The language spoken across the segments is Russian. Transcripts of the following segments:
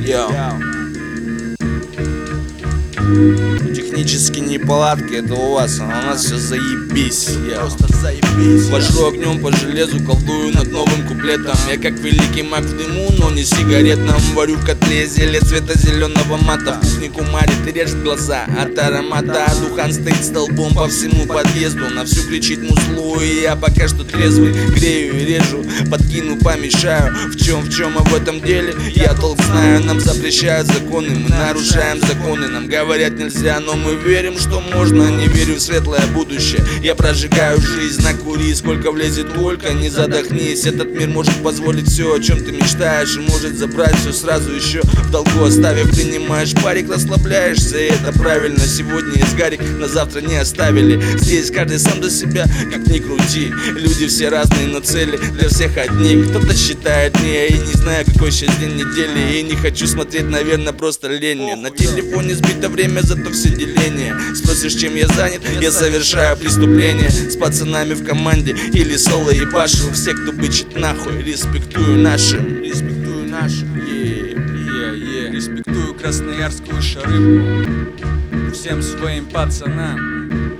Технически неполадки, это у вас, а у нас все заебись. Просто заебись. Вожу огнем по железу, колдую над новым куплетом. Я как великий маг в дыму, но не сигаретном. Варю в котле зелье цвета зеленого мата. В кухне кумарит и режет глаза от аромата. Духан стоит столбом по всему подъезду. На всю кричит музлу, и я пока что трезвый. Грею и режу, подкину, помешаю. В чем, а в этом деле я толк знаю. Нам запрещают законы, мы нарушаем законы. Нам говорят нельзя, но мы верим, что можно. Не верю в светлое будущее, я прожигаю жизнь. Накури, сколько влезет, только не задохнись. Этот мир может позволить все, о чем ты мечтаешь, и может забрать все сразу еще в долгу оставив. Принимаешь парик, расслабляешься, и это правильно. Сегодня есть Гарик, на завтра не оставили. Здесь каждый сам за себя, как ни крути. Люди все разные, но цели для всех одни. Кто-то считает не, я и не знаю, какой сейчас день недели. И не хочу смотреть, наверное, просто лень мне. На телефоне сбито время, зато все деление. Спросишь, чем я занят, я совершаю преступление. С пацанами в команде или соло и башу. Все, кто бычит нахуй, респектую нашим. Респектую нашим, Респектую красноярскую шарыбку всем своим пацанам.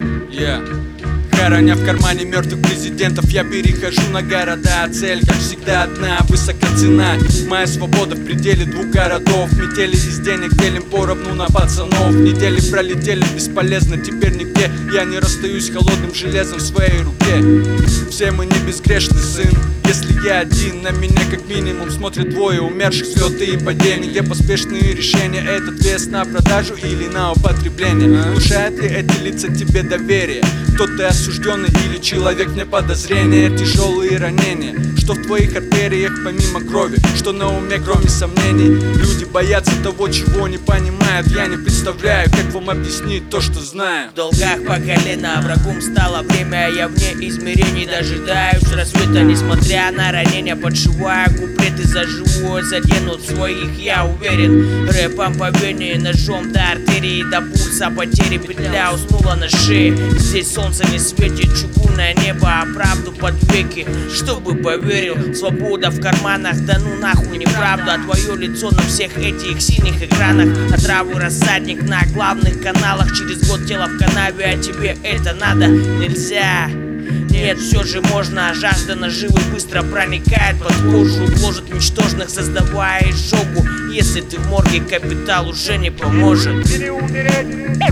Хороня в кармане мертвых президентов, я перехожу на города. Цель, как всегда, одна, высока цена. Моя свобода в пределе двух городов. Метели из денег делим поровну на пацанов. Недели пролетели бесполезно, теперь нигде я не расстаюсь с холодным железом в своей руке. Все мы не безгрешный сын. Если я один, на меня как минимум смотрят двое умерших, взлеты и падения. Где поспешные решения, этот вес на продажу или на употребление? Внушают ли эти лица тебе доверие? Кто ты, осужденный или человек вне подозрения? Тяжелые ранения, что в твоих артериях помимо крови, что на уме кроме сомнений. Люди боятся того, чего не понимают. Я не представляю, как вам объяснить то, что знаю. В долгах по колено, врагом стало время. Я вне измерений дожидаюсь рассвета. Несмотря на ранения, подшиваю куплеты за живое. Заденут своих, я уверен. Рэпом по вене, ножом до артерии, до пульса потери. Петля уснула на шее. Здесь солнце не светит, чугунное небо, а правду под веки. Чтобы поверил, свобода в карманах. Да ну нахуй неправду, а твое лицо на всех этих синих экранах. Отраву рассадник на главных каналах. Через год тело в канаве, а тебе это надо? Нельзя. Нет, все же можно, жажда наживы быстро проникает под кожу, гложет ничтожных, создавая изжогу. Если ты в морге, капитал уже не поможет. Или умереть,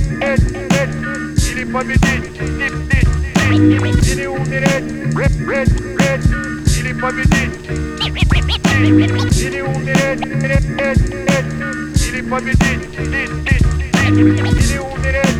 или победить, или умереть, или победить, или умереть, или победить, или умереть.